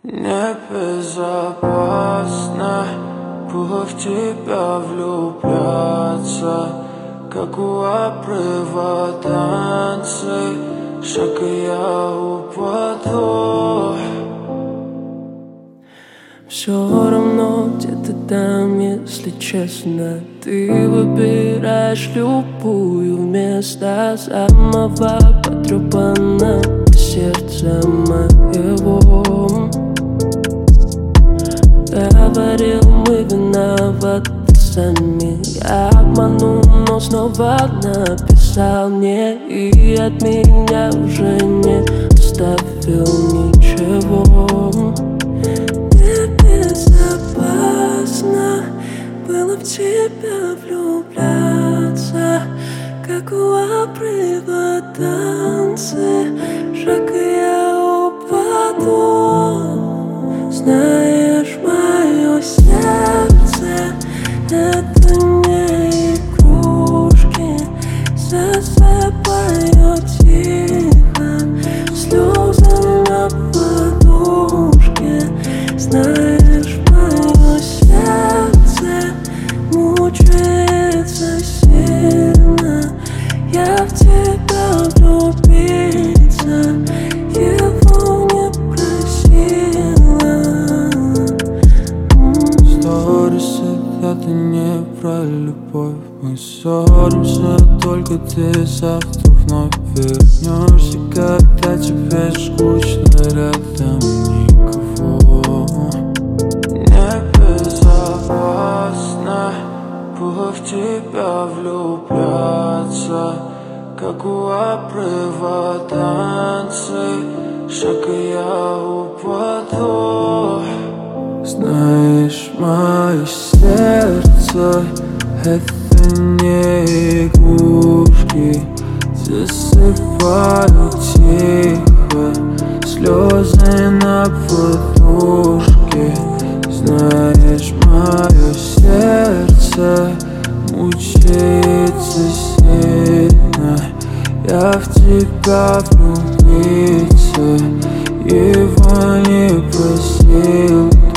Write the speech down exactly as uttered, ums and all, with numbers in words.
Небезопасно было в тебя влюбляться, как у обрыва танцы, шаг и я упаду. Все равно где-то там, если честно, ты выбираешь любую вместо самого потрепанного сердца моего. Говорил, мы виноваты сами. Я обманул, но снова написал мне, и от меня уже не оставил ничего. Небезопасно было в тебя влюбляться, как у обрыва танцы, шаг и я упаду. Знаешь, мое сердце — это не игрушки, засыпаю тихо слезы на подушке. Знаешь, мое сердце мучается сильно, я в тебя влюбиться его не просила. Сторисы — это не про любовь, мы ссоримся, только ты завтра вновь вернешься, когда тебе скучно, рядом никого. Небезопасно было в тебя влюбляться, как у обрыва танцы, шаг и я упаду. Знаешь, мое сердце — это не игрушки, засыпаю тихо слезы на подушке. Знаешь, мое сердце мучается сильно, я в тебя влюбиться его не просил.